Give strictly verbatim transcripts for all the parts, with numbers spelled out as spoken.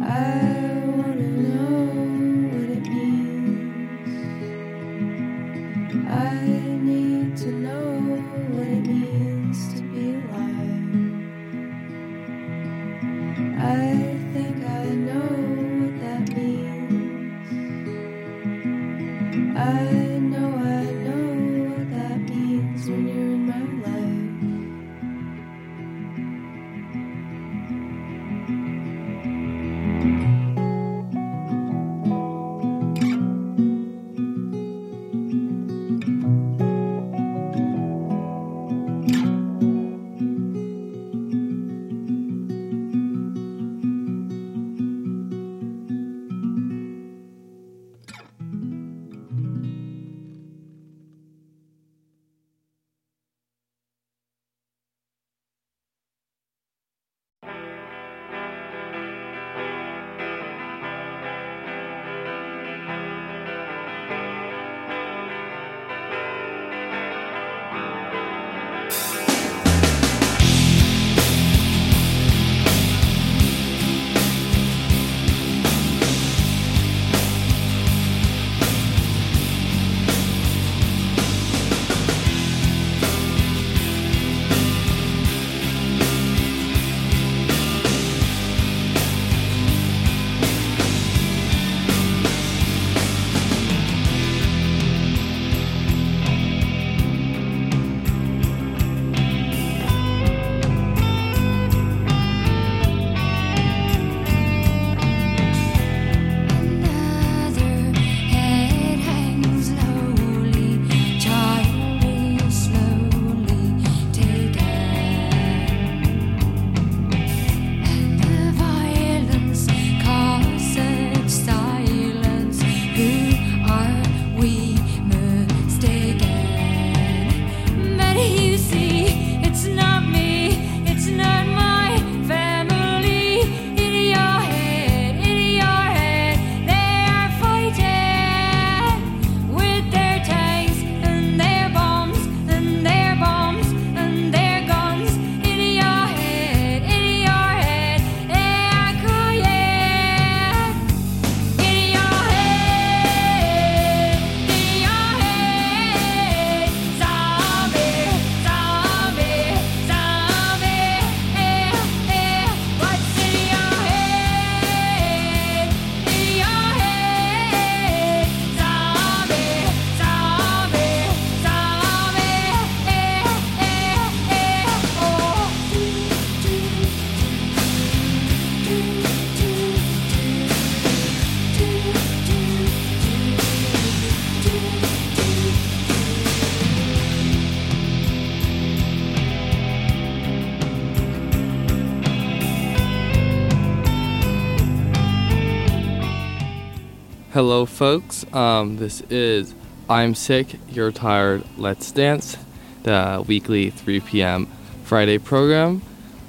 Hello folks, um, this is I'm Sick, You're Tired, Let's Dance, the weekly three p.m. Friday program.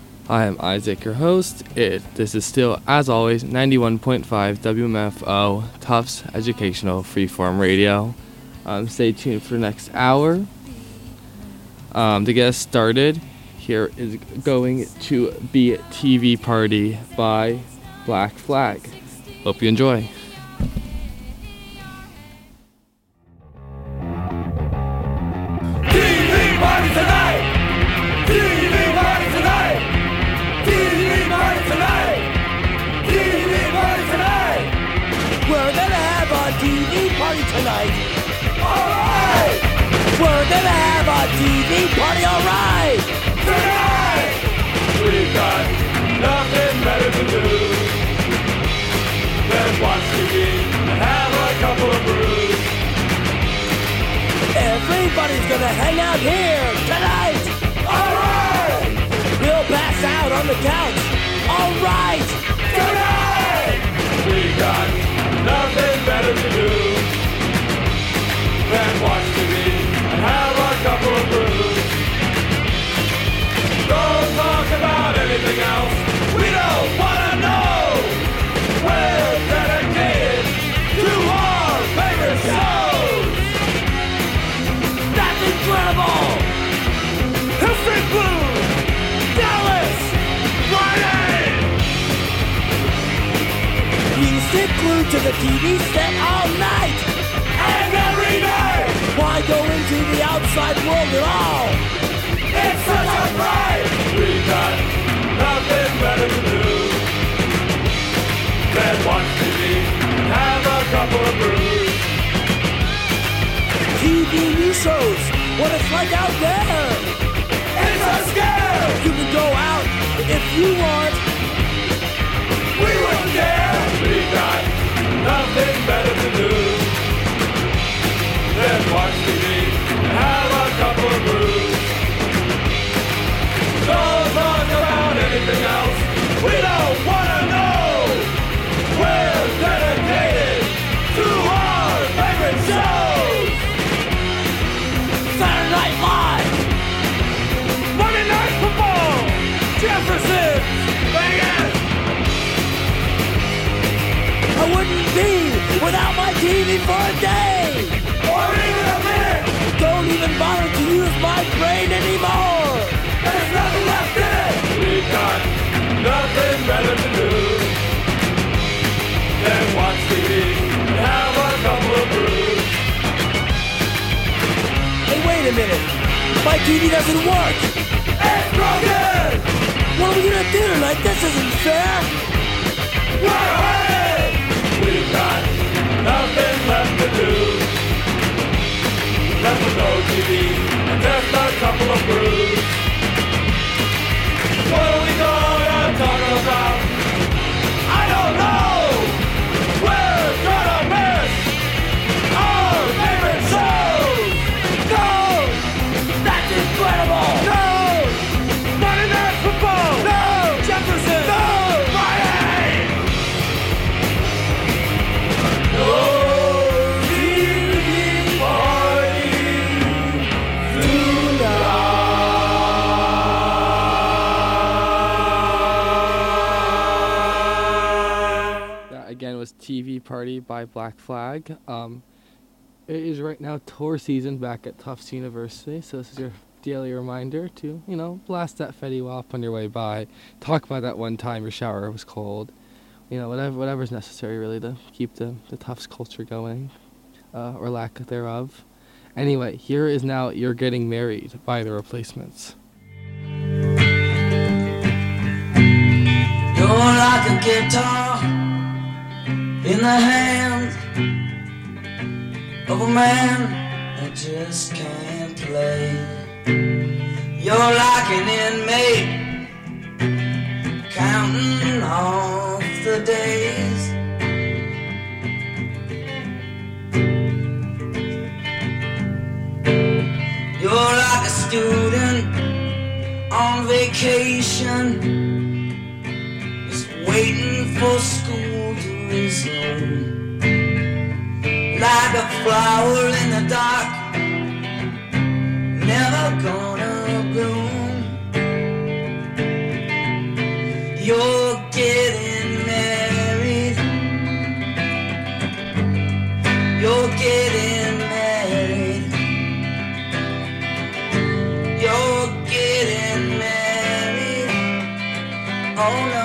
I am Isaac, your host. It, this is still, as always, ninety-one point five W M F O, Tufts Educational Freeform Radio. Um, stay tuned for the next hour. Um, to get us started, here is Going to Be T V Party by Black Flag. Hope you enjoy. Tonight. Alright! We're gonna have a T V party, alright! Tonight! We've got nothing better to do than watch T V and have a couple of brews. Everybody's gonna hang out here tonight! Alright! We'll pass out on the couch, alright! Tonight! We've got nothing better to do than watch T V and have a couple of brews. Don't talk about anything else. We don't wanna know. We're dedicated to our favorite shows. That's incredible! History Blues, Dallas, Friday. sit glued to the T V set all night And every day, Why go into the outside world at all? it's such a fright. We got nothing better to do than watch T V and have a couple of brews. T V news shows what it's like out there. It's a scare. You can go out if you want. We wouldn't care. We got nothing better to do than watch T V and have a couple of brews. Don't talk about anything else. We don't want to know. We're dedicated to our favorite shows. Saturday Night Live, Monday Night Football, Jefferson, Vegas. I wouldn't be without my T V for a day. Or even a minute. Don't even bother to use my brain anymore. There's nothing left in it. We've got nothing better to do than watch T V and have a couple of brews. Hey, wait a minute. My T V doesn't work. It's broken. What are we gonna do tonight? This isn't fair. We're hurting. We've got nothing left to do. Left with no T V and just a couple of brews. What are we gonna talk about? I don't know. We're gonna miss our favorite shows. No! That's incredible! No! Monday Night Football. No! Jefferson. No! Friday. No T V party tonight. That again was T V Party by Black Flag. Um, it is right now tour season back at Tufts University, so this is your daily reminder to, you know, blast that Fetty Wap on your way by. Talk about that one time your shower was cold. You know, whatever whatever's necessary really to keep the, the Tufts culture going, uh, or lack thereof. Anyway, here is now You're Getting Married by The Replacements. You're like a guitar in the hand of a man that just can't play. You're like an inmate counting off the days. You're like a student on vacation, just waiting for school to resume. Like a flower in the dark, never gonna bloom. You're getting married. You're getting married. You're getting married. Oh no.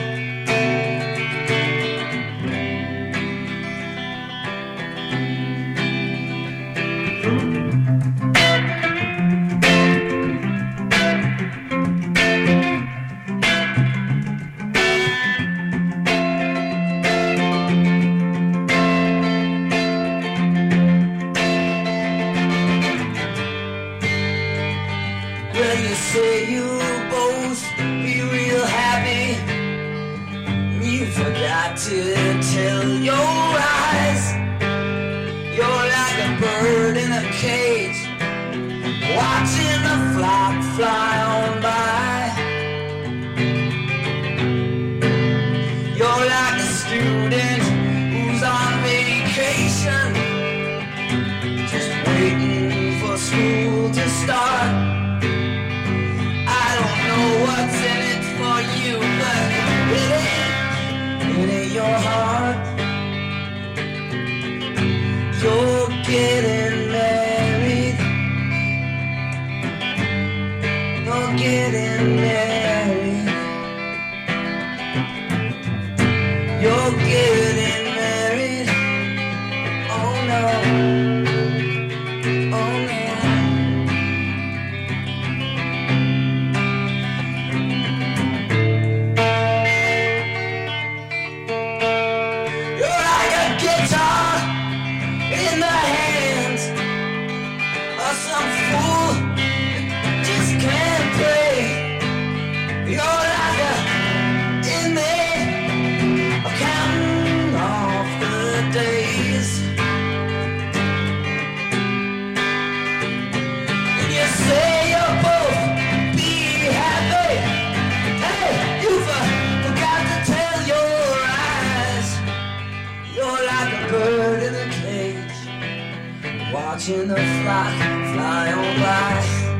Well, you say you'll both be real happy. You forgot to tell your eyes. You're like a bird in a cage, watching the flock fly on by. You're like a student who's on vacation, just waiting for school to start. I don't know what's in it for you, but it ain't, it ain't your heart. watching the flock fly on by.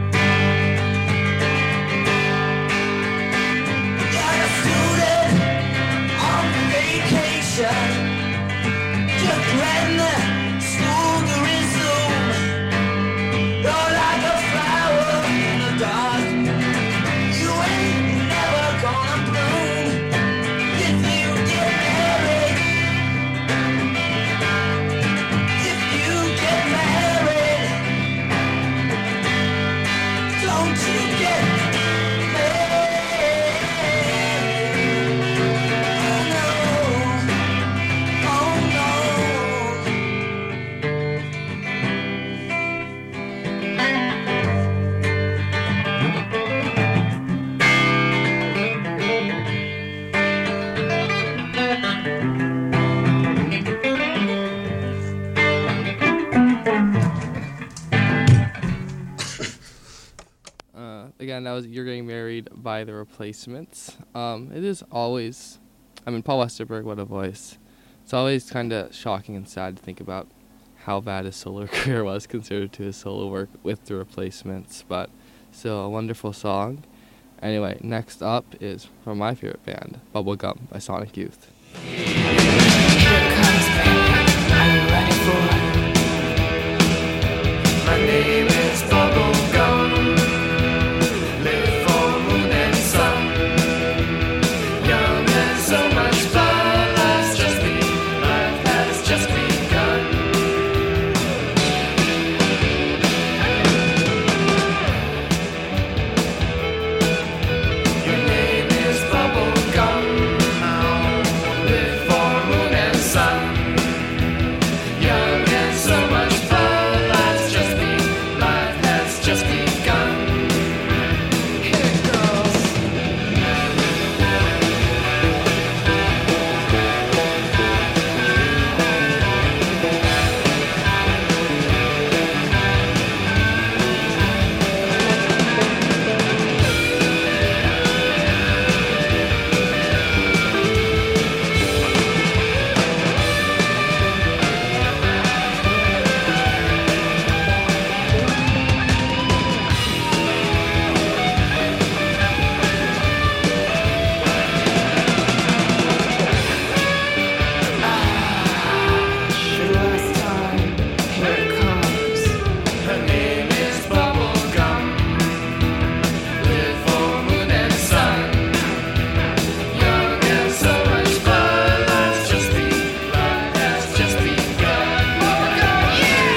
Like a student on vacation, just letting the school to resume. You're like a flower in the dark. You ain't never gonna bloom if you get married. If you get married, don't you get married? Oh no, oh Uh, again, that was You're Getting Married by The Replacements. Um, it is always, I mean, Paul Westerberg, what a voice. It's always kind of shocking and sad to think about how bad his solo career was compared to his solo work with The Replacements, but still a wonderful song. Anyway, next up is from my favorite band, Bubblegum by Sonic Youth. Here it comes, baby. Are you ready for it? My name is Bubblegum. Live for moon and sun. Young and so much fun. Life's just begun. Life has just begun. Your name is Bubblegum. Live for moon and sun. Young and so much fun. Life's just begun. Life has just begun. Here it goes. Sure last time. Here it comes. Her name is Bubblegum. Live for moon and sun. Young and so much fun. Life's just begun. Life has just begun. Bubblegum,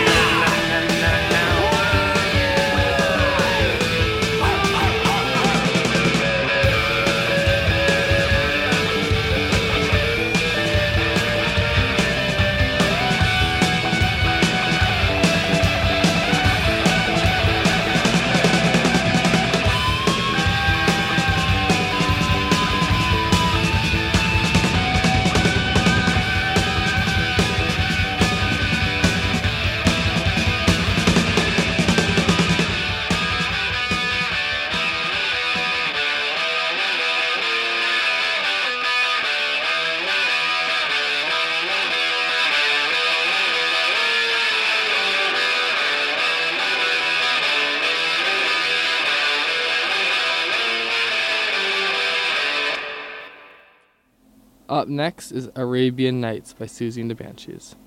Up next is Arabian Nights by Susie and the Banshees.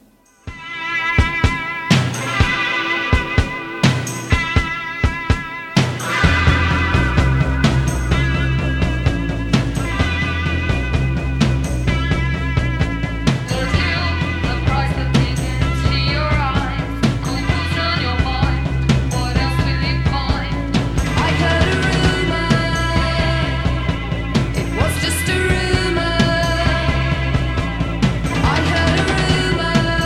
I heard a rumor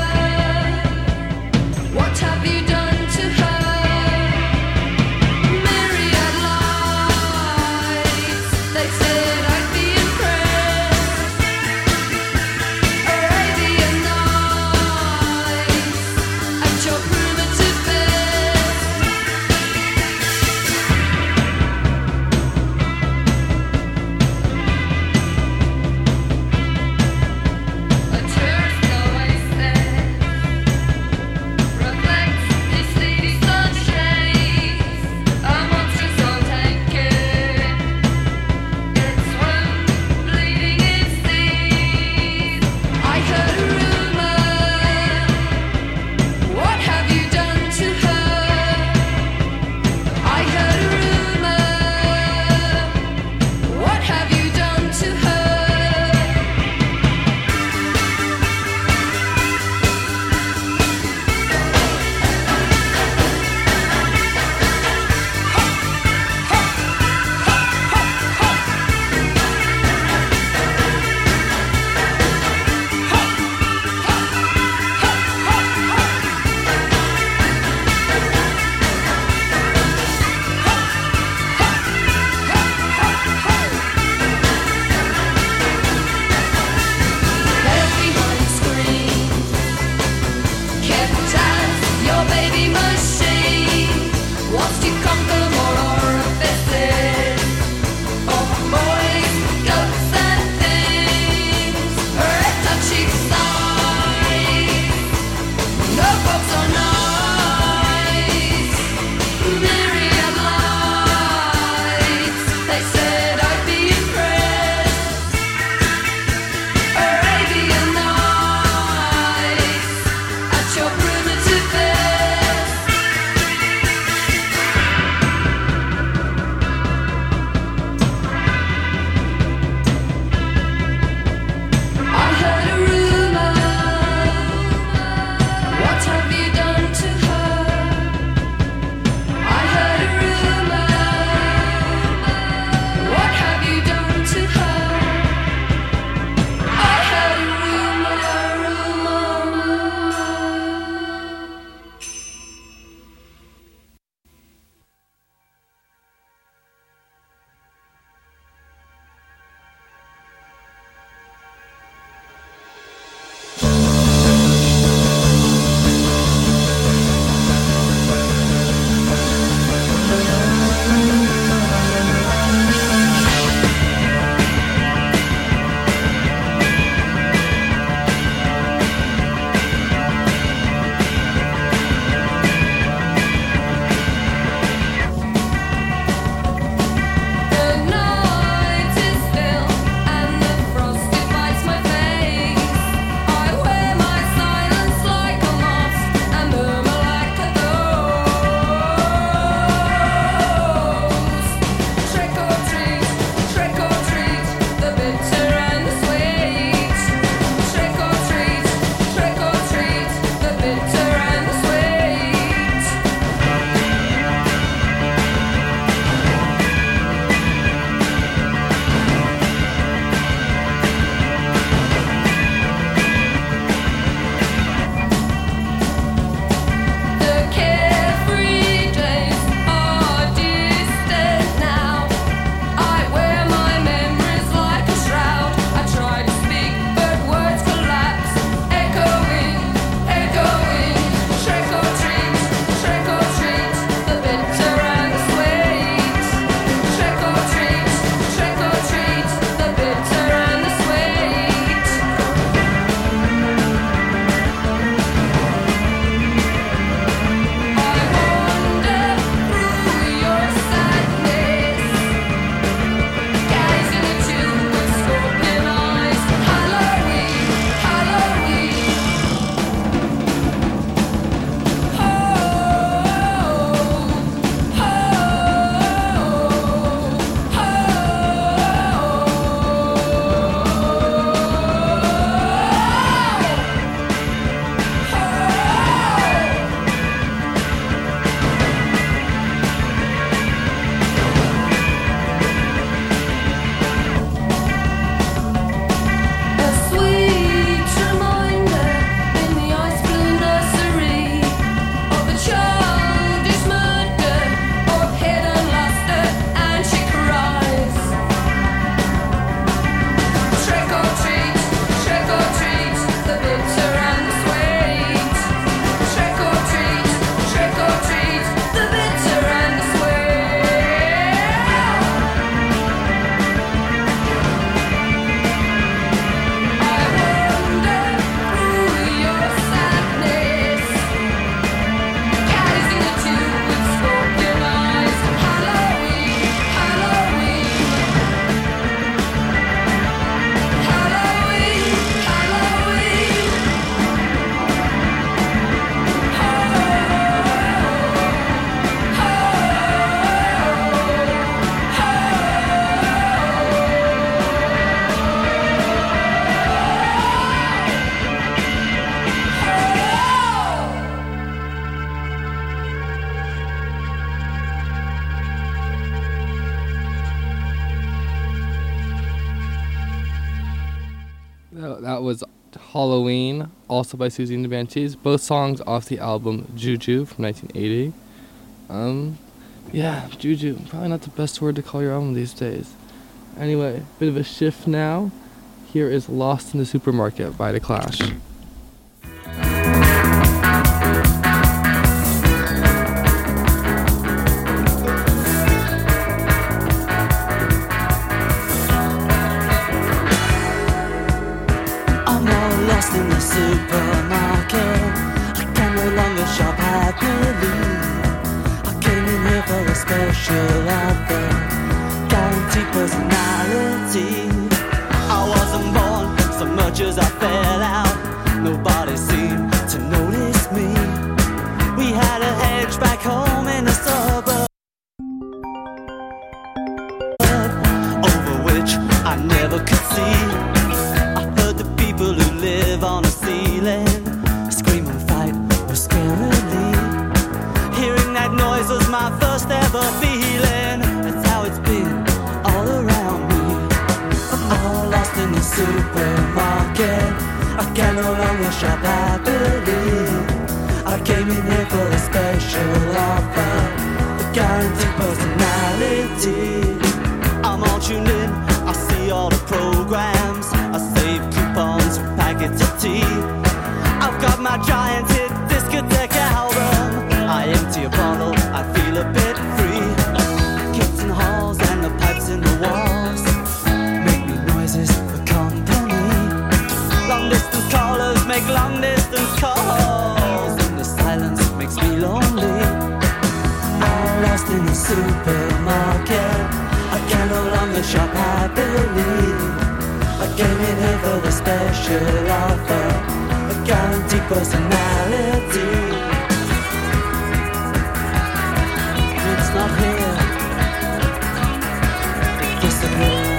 Uh, that was Halloween, also by Susie and the Banshees. Both songs off the album Juju from nineteen eighty. Um, yeah, Juju, probably not the best word to call your album these days. Anyway, bit of a shift now. Here is Lost in the Supermarket by The Clash. I'm all lost in the supermarket. I can no longer shop happily. I came in here for a special offer, guaranteed personality. I wasn't born so much as I fell out. Nobody seemed to notice me. We had a hedge back home in the suburb, over which I never could see. I heard the people who live on the ceiling scream and fight was scarily. Hearing that noise was my first ever feeling. That's how it's been all around me. I'm all lost in the supermarket. I can no longer shop happily. I came in here for a special offer, a guaranteed personality. I'm all tuned in, I see all the programs, I save coupons for packets of tea. I've got my giant hit discotheque album. I empty a bottle, I feel a bit free. Kids in halls and the pipes in the walls make me noises for company. Long distance callers make long distance calls, and the silence makes me lonely. I'm lost in the supermarket. I can no longer shop happily. I came in here for the special offer, a guaranteed personality. It's not here, it disappeared.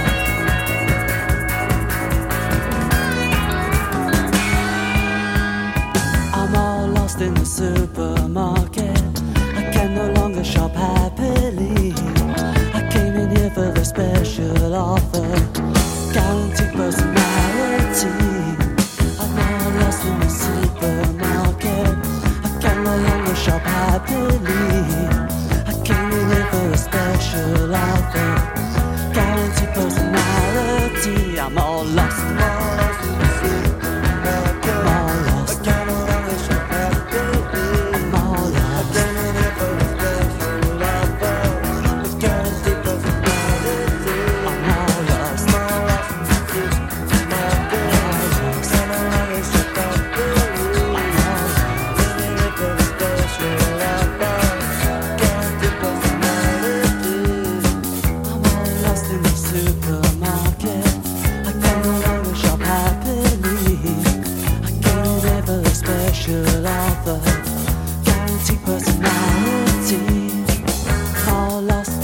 I'm all lost in the supermarket. I can no longer shop happily. I came in here for the special offer, guaranteed personality. I'm all lost in the supermarket. I can no longer shop happily. I came in here for a special offer, guaranteed personality. I'm all lost, I'm all lost in the supermarket. I'm all lost. I can no longer shop happily. I'm all lost. I came in here for a special offer, a guaranteed personality. I'm all lost. I'm all lost in the supermarket. I'm all lost. I can no longer shop happily. I'm all lost. Came in here for a special offer, guaranteed personality. I'm all lost in the supermarket. I can no longer shop happily. I came in here for a special offer, guaranteed personality. I'm all lost.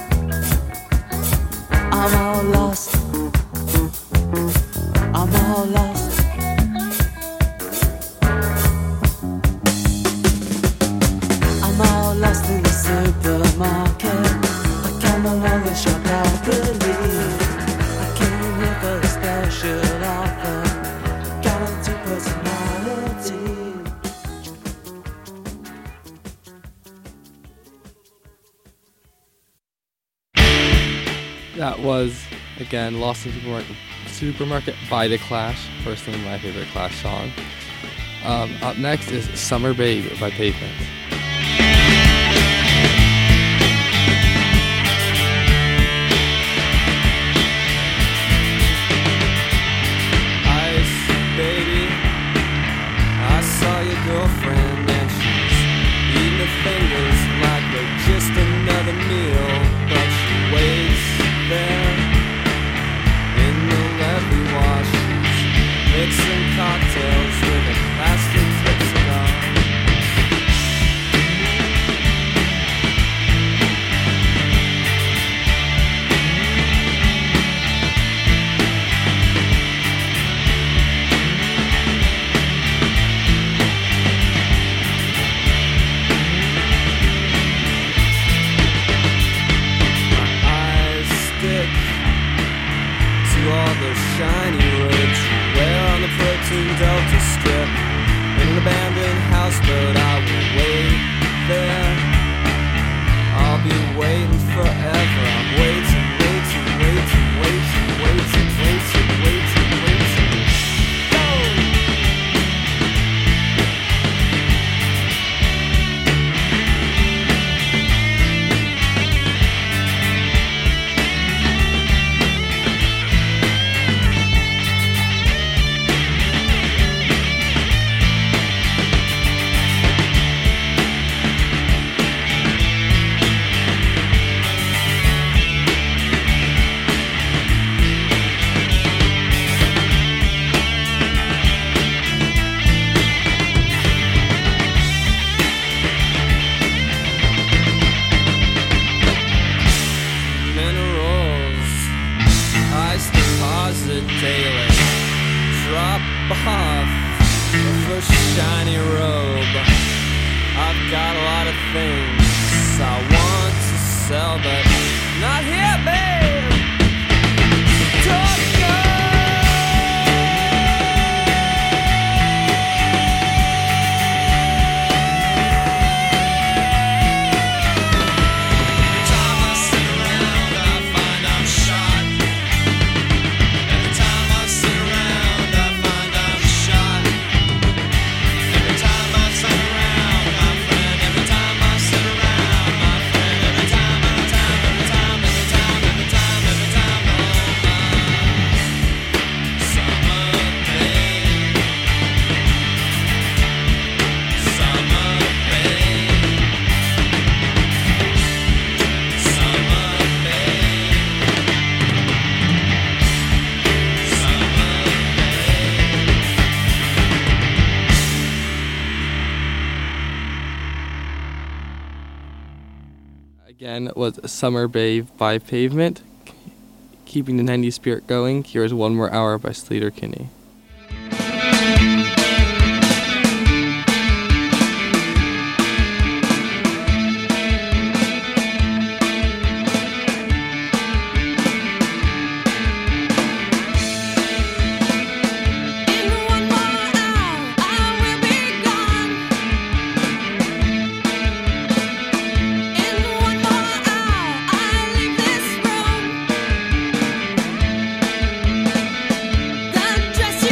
I'm all lost. I'm all lost. I'm all lost in the supermarket. I can no longer shop happily. I came in here for a special offer, guaranteed personality. That was, again, Lost in the Supermarket, Supermarket by The Clash. Personally, my favorite Clash song. Um, up next is Summer Babe by Pavement. Ice, baby, I saw your girlfriend and she's eating her fingers like they're just another meal. But she waits there in the levee while she's mixing cocktails with a plastic tip cigar. All the shiny roads, well fourteen Delta Strip. In an abandoned houseboat, I will wait there. I'll be waiting forever. I'm waiting, waiting, waiting, waiting, waiting, waiting, waiting, waiting. Go! Minerals, ice deposit daily. Drop off the first shiny robe. I've got a lot of things I want to sell, but not here, babe. Don't go. Again, was Summer Bay by Pavement. Keeping the nineties spirit going, here's One More Hour by Sleater Kinney. Dress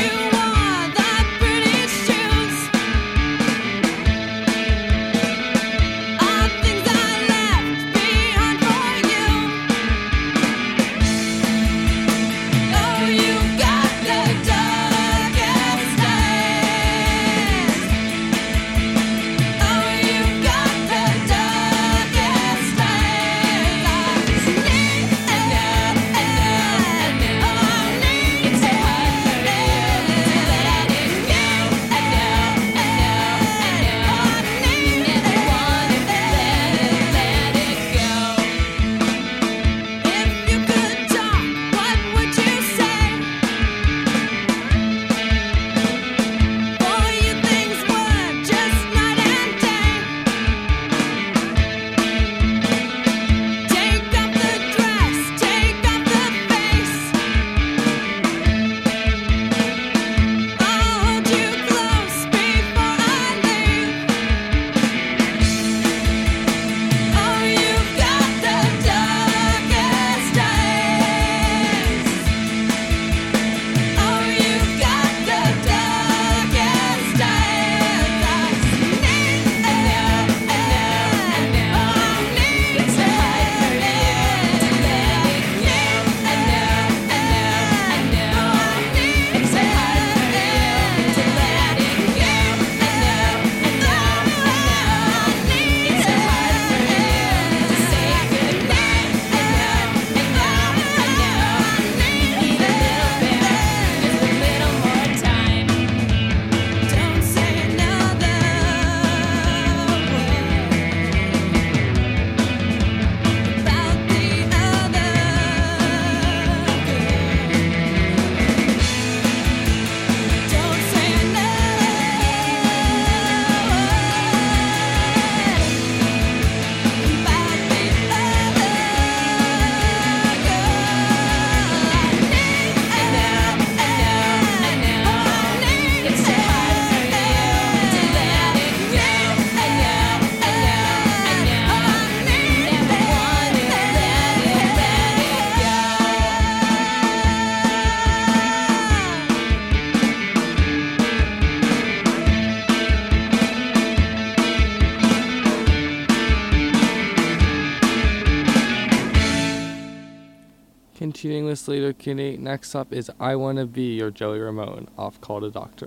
is Slater Kinney. Next up is I Wanna Be Your Joey Ramone off Call the Doctor.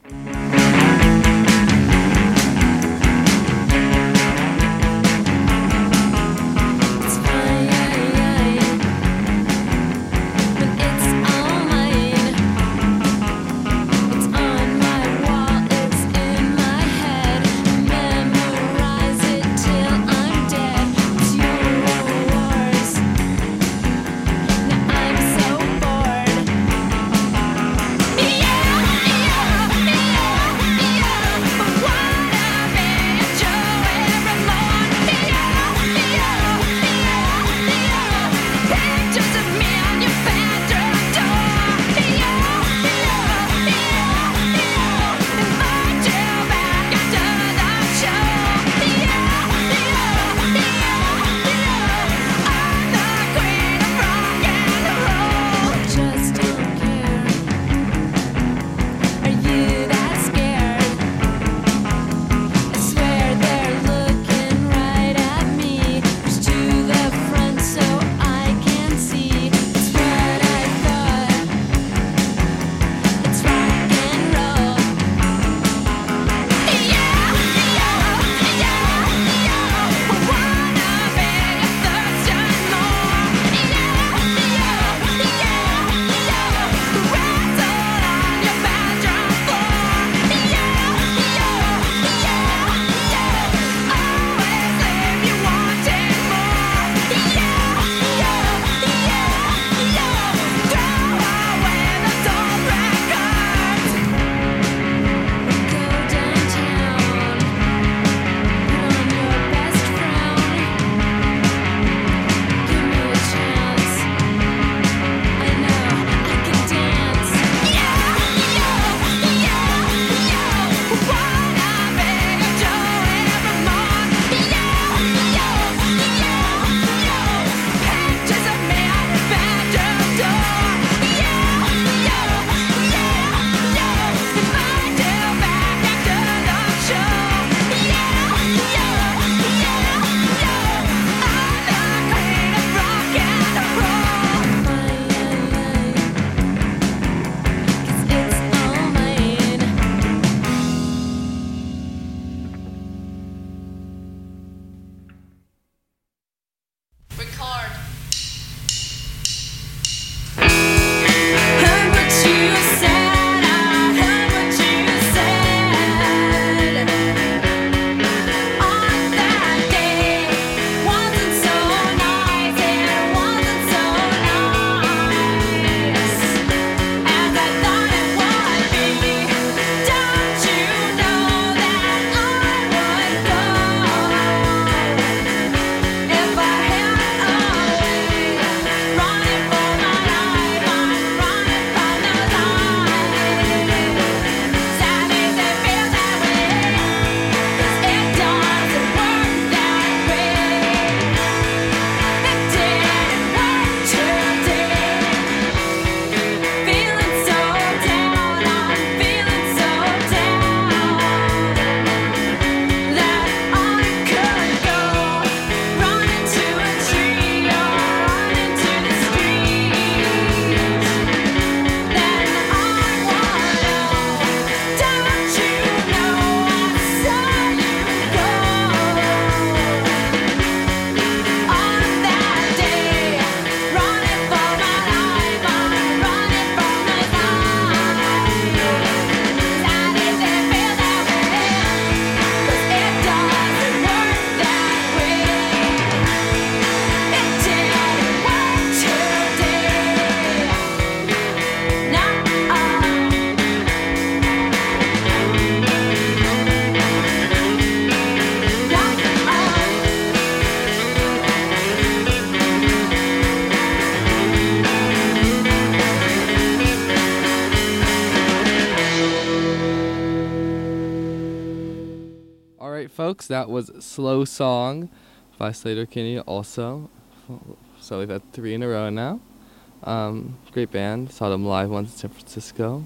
folks, that was Slow Song by Slater Kinney also. So we've had three in a row now. Um, great band. Saw them live once in San Francisco.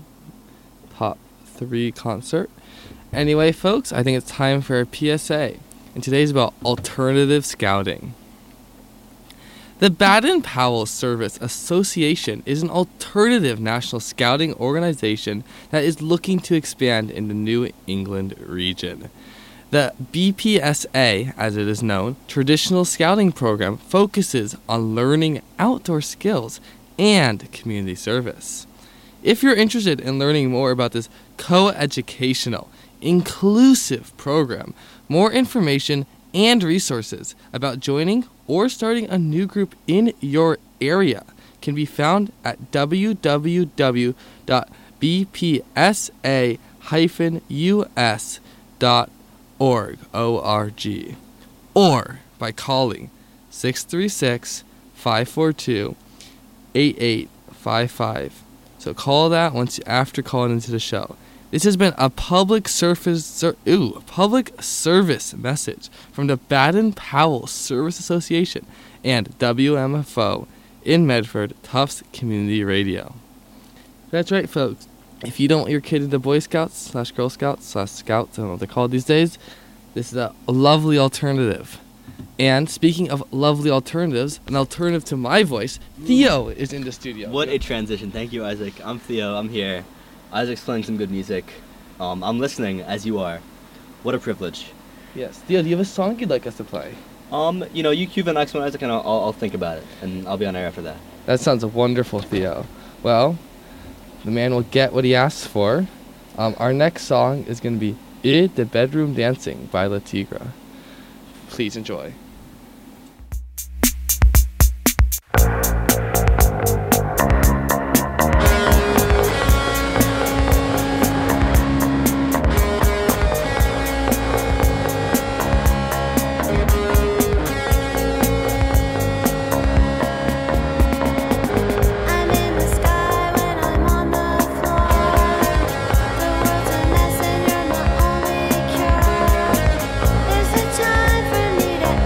Top three concert. Anyway, folks, I think it's time for a P S A. And today's about alternative scouting. The Baden-Powell Service Association is an alternative national scouting organization that is looking to expand in the New England region. The B P S A, as it is known, traditional scouting program focuses on learning outdoor skills and community service. If you're interested in learning more about this co-educational, inclusive program, more information and resources about joining or starting a new group in your area can be found at w w w dot b p s a dash u s dot org O R G, or by calling six three six, five four two, eight eight five five. So call that once you, after calling into the show. This has been a public service, ser, ooh, a public service message from the Baden-Powell Service Association and W M F O in Medford, Tufts Community Radio. That's right, folks. If you don't want your kid into Boy Scouts slash Girl Scouts slash Scouts, I don't know what they're called these days, this is a lovely alternative. And speaking of lovely alternatives, an alternative to my voice, Theo is in the studio. What a transition. Thank you, Isaac. I'm Theo. I'm here. Isaac's playing some good music. Um, I'm listening, as you are. What a privilege. Yes. Theo, do you have a song you'd like us to play? Um, you know, you cue the next one, Isaac, and I'll, I'll, I'll think about it, and I'll be on air after that. That sounds wonderful, Theo. Well, the man will get what he asks for. Um, our next song is going to be I de Bedroom Dancing by La Tigra. Please enjoy. Time for me to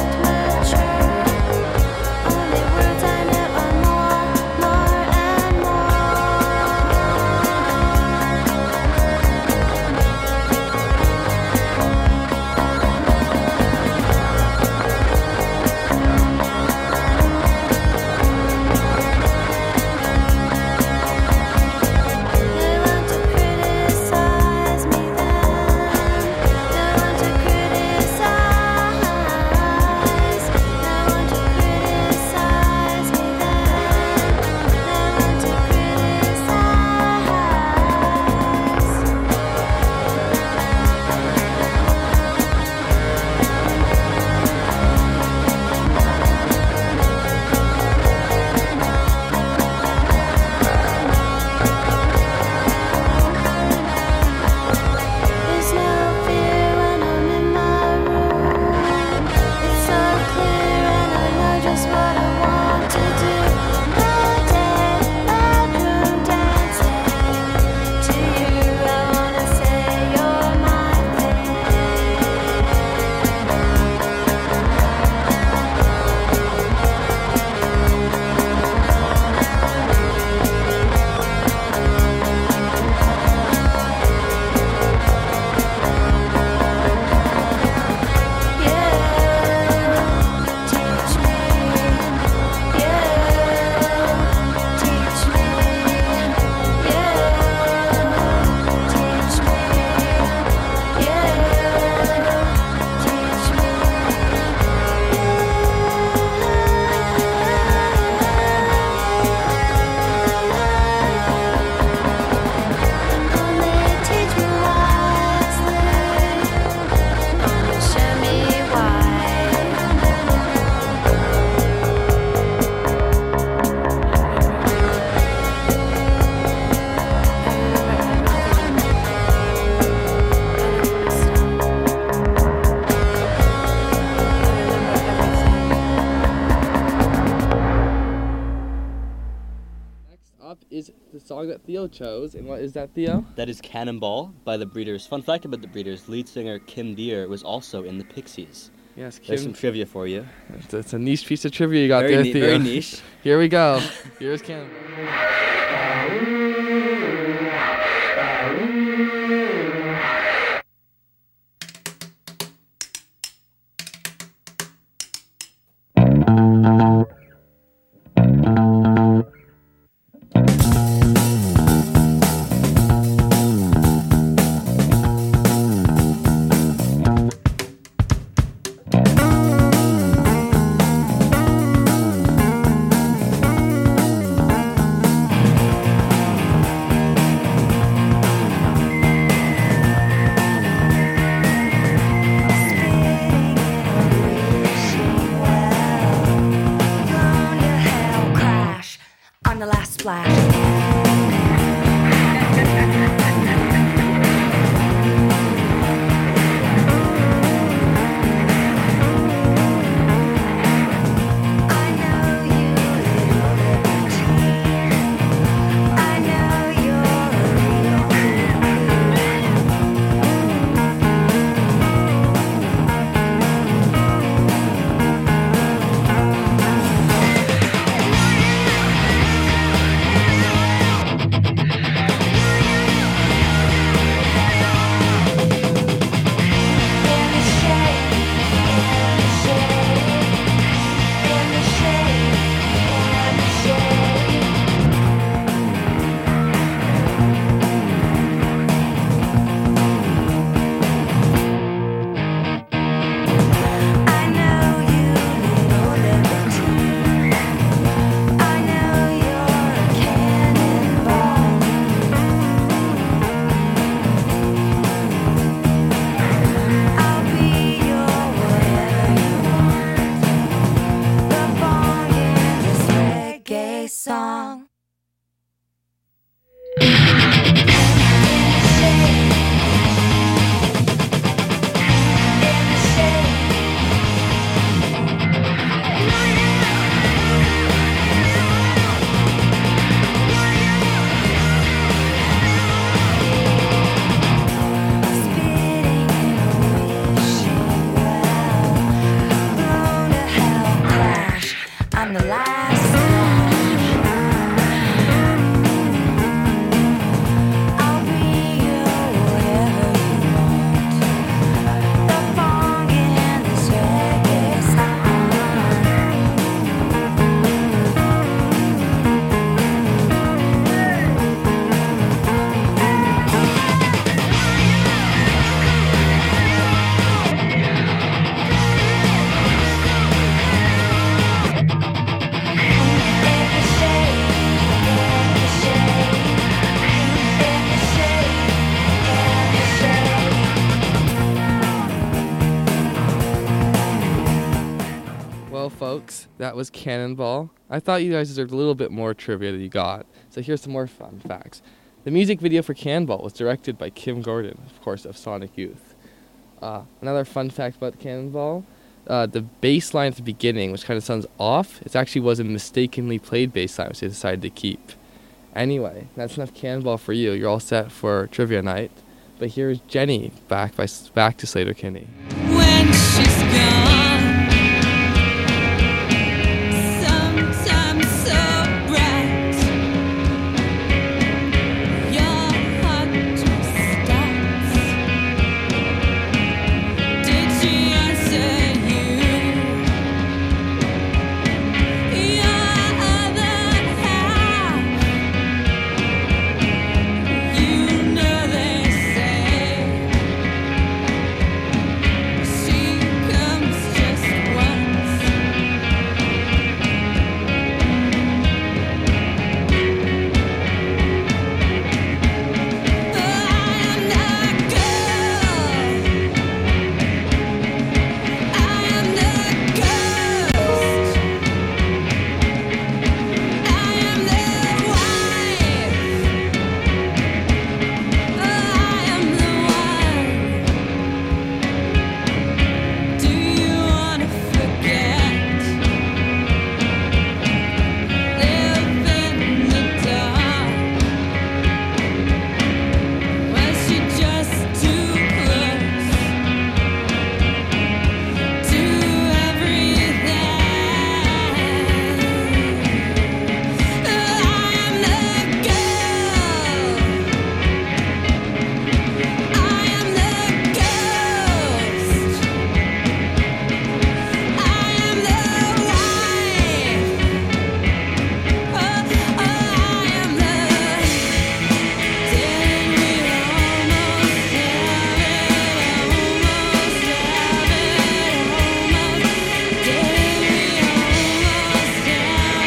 song that Theo chose, and what is that, Theo? That is Cannonball by the Breeders. Fun fact about the Breeders, lead singer Kim Deere was also in the Pixies. Yes, Kim. There's some trivia for you. It's, it's a niche piece of trivia you got very there, ni- Theo. Very niche. Here we go. Here's Cannonball. That was Cannonball. I thought you guys deserved a little bit more trivia than you got. So here's some more fun facts. The music video for Cannonball was directed by Kim Gordon, of course, of Sonic Youth. Uh, another fun fact about Cannonball, uh, the bass line at the beginning, which kind of sounds off, it actually was a mistakenly played bass line, which they decided to keep. Anyway, that's enough Cannonball for you. You're all set for trivia night. But here's Jenny back by back to Slater Kinney. When she's gone, sometimes so bright, your heart just stops. Did she answer you? Your other half, you know they say she comes just once. I am the girl. I am the ghost. I am the wife. I am the one. Do you wanna forget? Live in the dark. Was she just too close to everything? I am the girl. I am the ghost. I am the wife. Oh, oh, I am the. Did we almost have it? Almost have it. Almost. Did we almost have it? Almost have it. Almost. Did you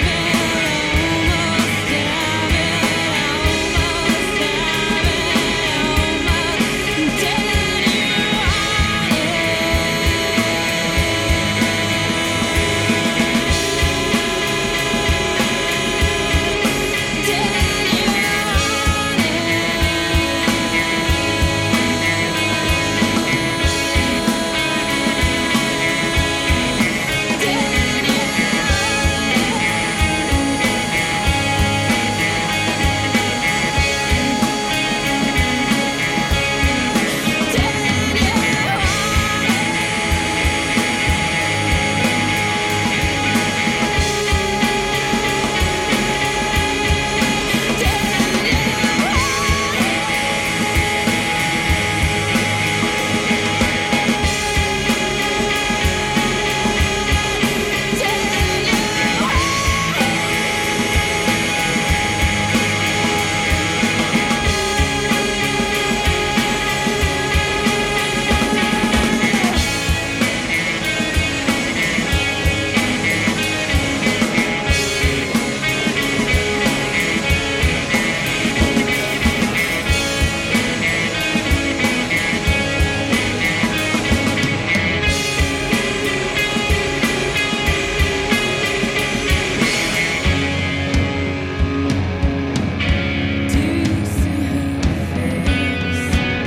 see her face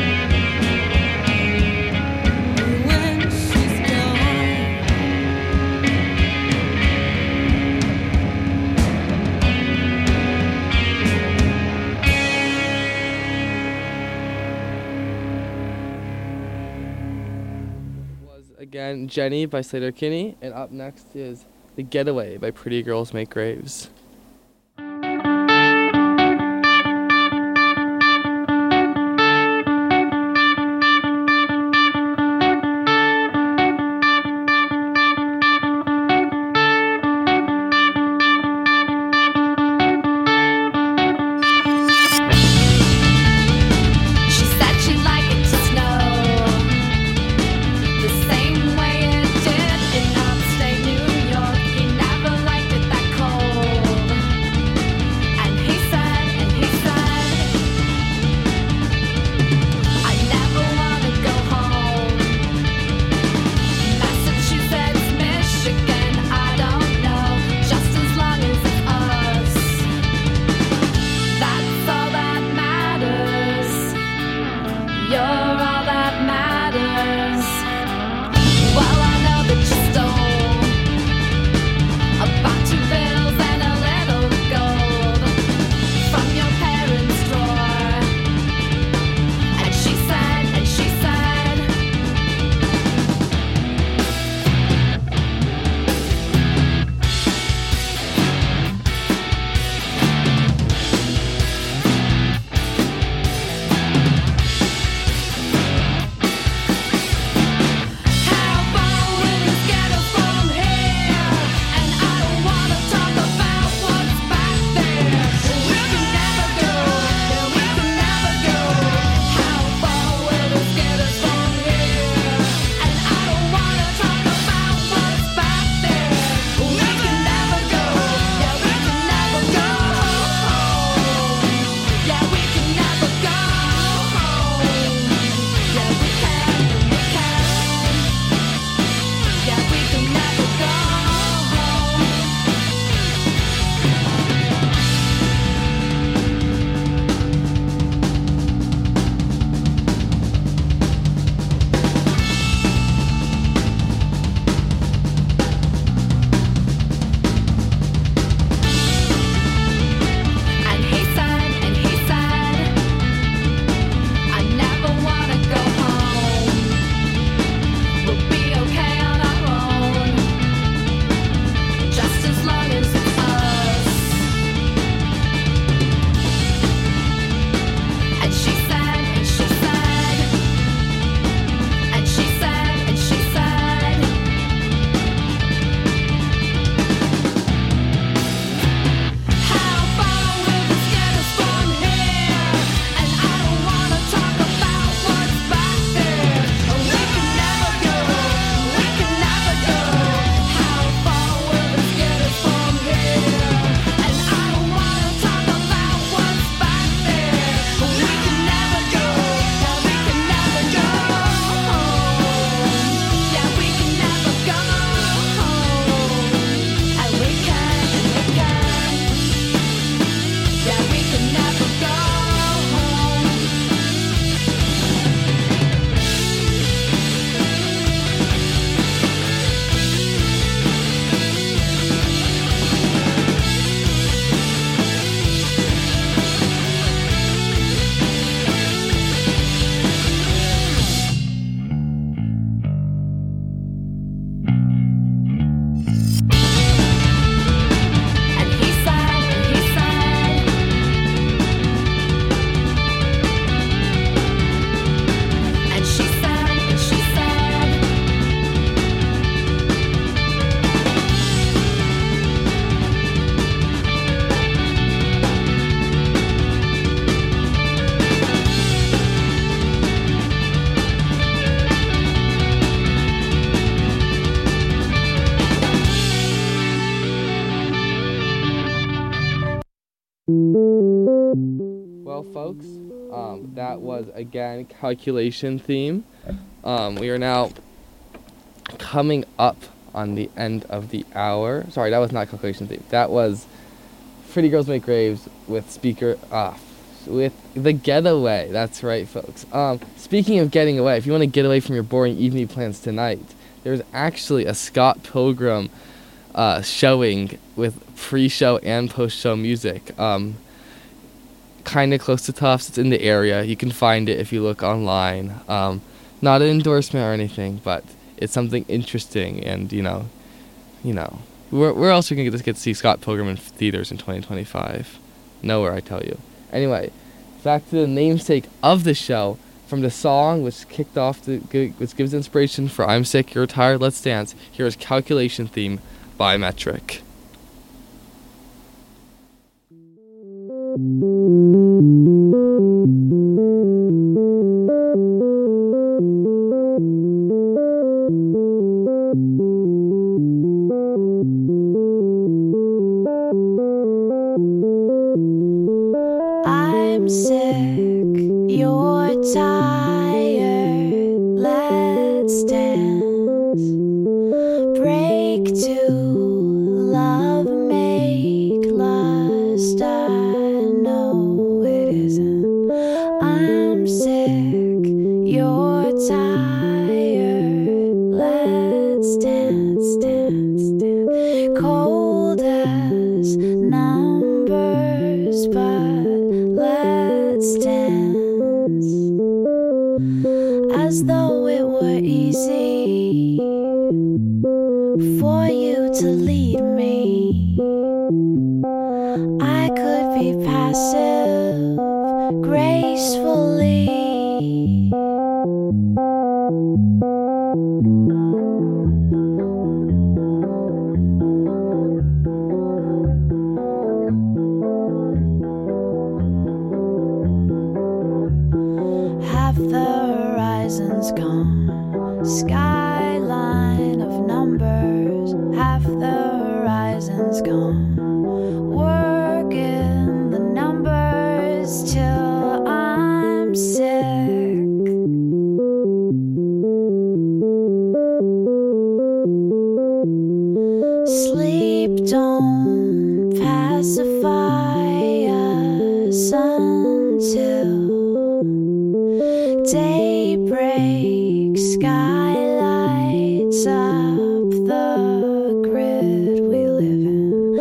when she's gone? Was again Jenny by Slater Kinney, and up next is The Getaway by Pretty Girls Make Graves. She said she'd like it to snow the same way it did in upstate New York. He never liked it that cold. Well, folks, um, that was again calculation theme. Um, we are now coming up on the end of the hour. Sorry, that was not calculation theme. That was Pretty Girls Make Graves with speaker uh, with The Getaway. That's right, folks. Um, speaking of getting away, if you want to get away from your boring evening plans tonight, there's actually a Scott Pilgrim uh, showing with pre-show and post-show music. Um, kind of close to Tufts. It's in the area. You can find it if you look online. Um, not an endorsement or anything, but it's something interesting. And you know, you know, where where else are you gonna get to, get to see Scott Pilgrim in theaters in twenty twenty-five? Nowhere, I tell you. Anyway, back to the namesake of the show. From the song which kicked off the which gives inspiration for "I'm Sick, You're Tired, Let's Dance." Here is "Calculation Theme" by Metric. I'm sick, you're tired, let's dance. Break to love, make lust, I know it isn't. I'm sick, you're tired, let's dance, dance, dance. Cold as numbers, but let's dance. As though it were easy for you to lead me. I could be passive gracefully. Half the horizon's gone, skyline of numbers. Half the horizon's gone, working the numbers till I'm sick. Sleep don't pacify us until daybreak. Sky lights up the grid we live in.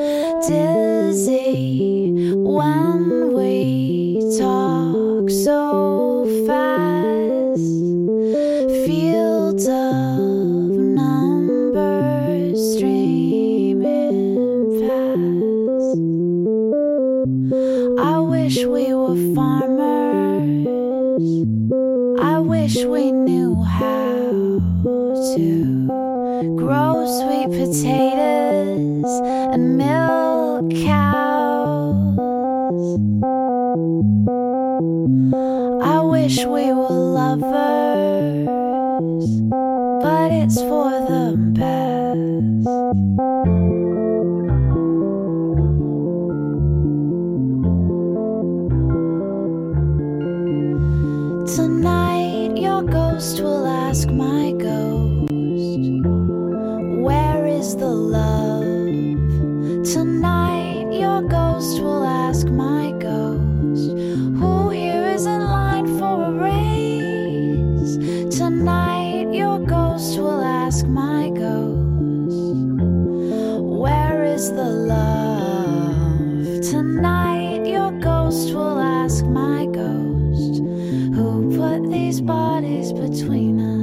Dizzy when we talk so fast. Fields of numbers streaming past. I wish we were farmers. I wish we knew how to grow sweet potatoes and milk cows. I wish we were lovers, but it's for the best. Tonight your ghost will ask my ghost, where is the love? Tonight your ghost will ask my ghost, who here is in line for a raise? Tonight your ghost will ask my ghost, where is the love? Tonight your ghost will ask my ghost, who put these bodies between us?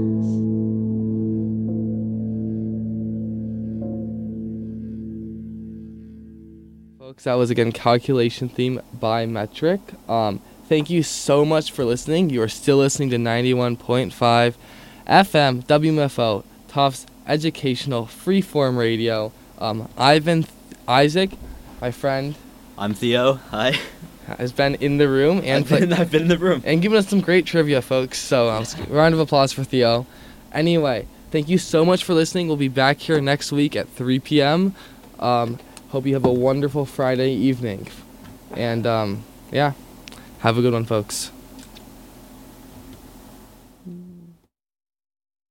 Folks, that was again Calculation Theme by Metric. Um, thank you so much for listening. You are still listening to ninety-one point five F M W M F O, Tufts Educational Freeform Radio. Um, Ivan, Th- Isaac, my friend, I'm Theo. Hi. has been in the room and I've been, I've been in the room. and giving us some great trivia, folks. So um, round of applause for Theo. Anyway, thank you so much for listening. We'll be back here next week at three p.m. Um, hope you have a wonderful Friday evening. And um, yeah, Have a good one, folks.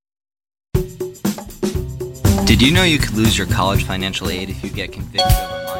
Did you know you could lose your college financial aid if you get convicted of a